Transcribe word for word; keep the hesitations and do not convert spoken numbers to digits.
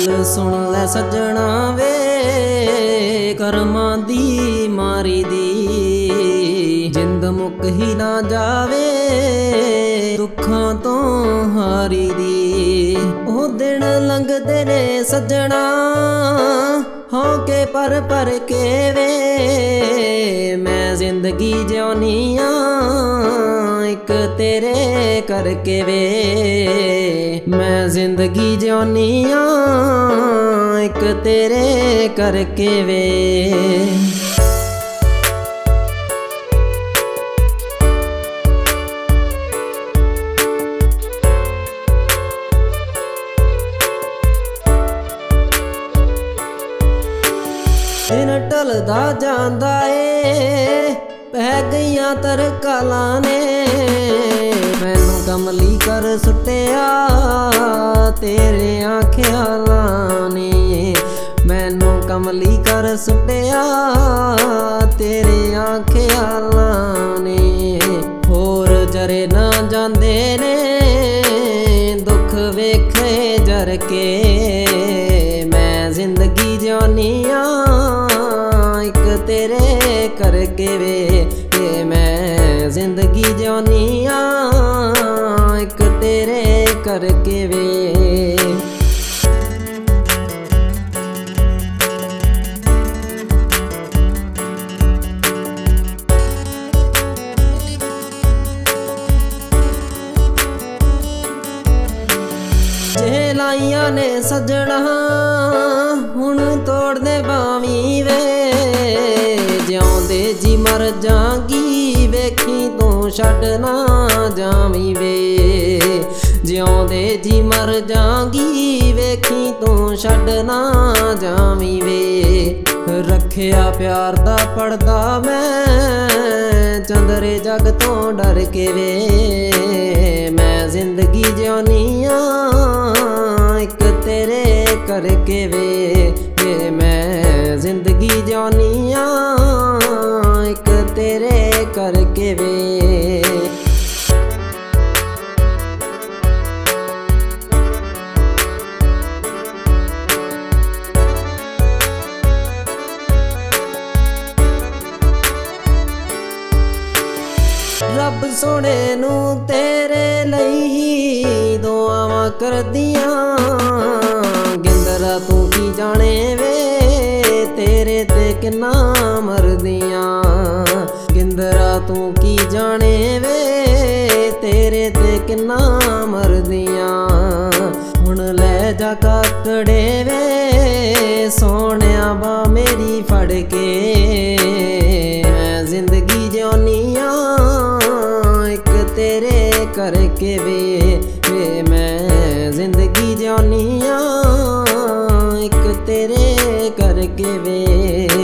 गल सुन लै सज्जणा वे करमां दी मारी दी जिंद मुक ही ना जावे दुखां तो हारी दी। ओ दिन लंघदे ने सज्जणा हों के पर पर के वे मैं जिंदगी जिउनी आं एक तेरे करके वे मैं जिंदगी जिउनी आं एक तेरे करके वे। दिन ढलदा जांदा ए पै गईयां तरकालां ने मैनू कमली कर सुट्टिया तेरियां ख्यालां ने मैनू कमली कर सुट्टिया तेरियां ख्यालां ने। होर जरे ना जांदे ने दुख वेखे जर के मैं जिंदगी जिउनी आं एक तेरे करके वे के मैं जिंदगी जिउनी आं एक तेरे करके वे। लाइया ने सज्जणा हुण तोड़ दे बावी वे जिउंदे जी मर जांगी वेखी तू छड्ड ना जावी वे जिउंदे जी मर जांगी वेखी तू छड्ड ना जावी वे। रखिया प्यार दा पड़दा मैं चंदरे जग तो डर के वे मैं जिंदगी जिउनी आं एक तेरे करके वे ये मैं जिंदगी जिउनी आं एक तेरे करके वे। रब सोने नू तेरे लई ही दुआवां करदियां गिंदरा तू की जाने वे तेरे ते किन्ना मरदियां गिंदरा तू की जाने वे तेरे ते किन्ना मरदियां। हुण लै जा काकड़े वे सोहणिया बा मेरी फड़ के मैं जिंदगी जिउनी आं एक तेरे करके वे वे मैं जिंदगी जिउनी आं एक तेरे करके वे।